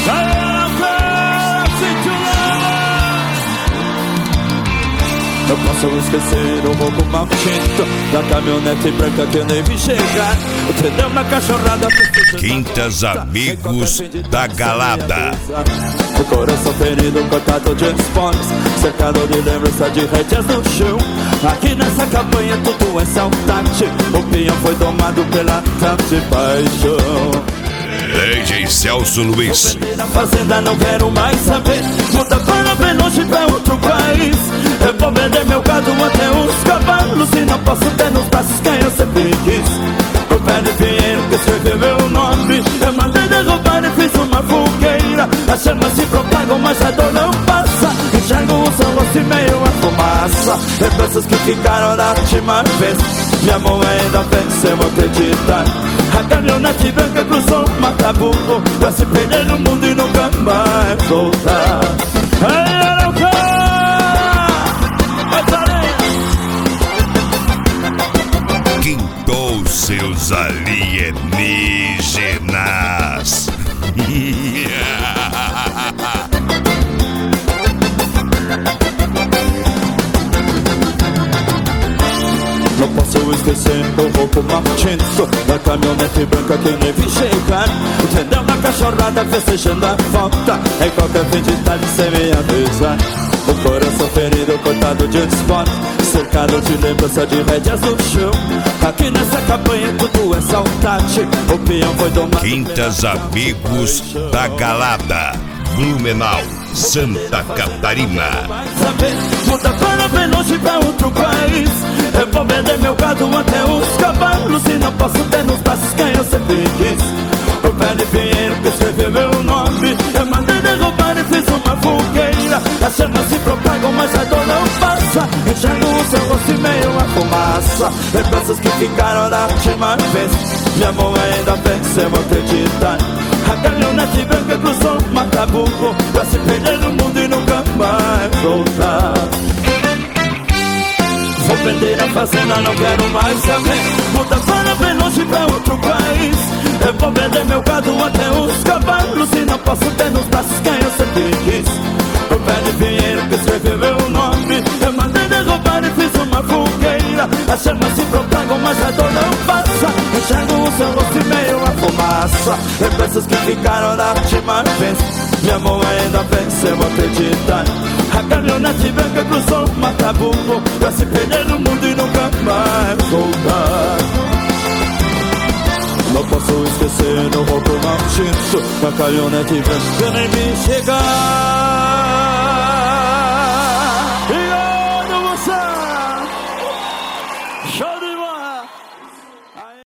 Não posso esquecer o roubo maldito da caminhonete branca que eu nem vi chegar. O trem na cachorrada. Quintas Amigos da Galada. O coração ferido, cortado de esportes, cercado de lembrança de rédeas no chão. Aqui nessa campanha tudo é saudade. O peão foi domado pela tarde paixão. DJ Celso Luiz. Na fazenda não quero mais saber. Muda para bem longe pra outro país. Eu vou vender meu gado até os cavalos. E não posso ter nos braços quem eu sempre quis. O pé de pinheiro que escreveu meu nome. Eu mandei derrubar e fiz uma fogueira. As chamas se propagam, mas a dor não passa. Enxergo o sol rosto e meio a fumaça. Lembranças que ficaram da última vez. Minha mão ainda vence, eu vou acreditar. A caminhonete branca cruzou o Mataburro pra se perder no mundo e nunca mais voltar. Ai, Arauca! Quintou seus alienígenas. Não posso esquecer o roubo maldito da caminhonete branca que eu nem vi chegar. O trem na cachorrada festejando a volta. Em qualquer fim de tarde sem me avisar. O coração ferido, cortado de esporte, cercado de lembrança de rédeas no chão. Aqui nessa campanha tudo é saudade. O peão foi domado. Quintas Amigos da Galada, Blumenau, Santa Catarina. Muda para bem longe pra outro país. Eu vou vender meu gado até os cavalos. E não posso ter nos braços quem eu sempre quis. O pé de pinheiro que escreveu meu nome. Eu mandei derrubar e fiz uma fogueira. As chamas se propagam, mas a dor não passa. Enxergo o seu rosto e meio a fumaça. Lembranças que ficaram da última vez. Minha mão ainda vence, eu vou acreditar. A caminhonete branca cruzou o Mataburro pra se perder no mundo e nunca mais voltar. Vou vender a fazenda, não quero mais saber. Muda para bem longe pra outro país. Eu vou vender meu gado até os cavalos. E não posso ter nos braços quem eu sempre quis. O pé de pinheiro que escreveu meu nome. Eu mandei derrubar e fiz uma fogueira. As chamas se propagam, mas a dor não passa. Enxergo o seu rosto e meio a fumaça. Lembranças que ficaram da última vez. Minha mão ainda vence, eu vou acreditar. A caminhonete branca cruzou o Mataburro pra se perder no mundo e nunca mais voltar. Não posso esquecer o roubo maldito da caminhonete branca que nem me chegar.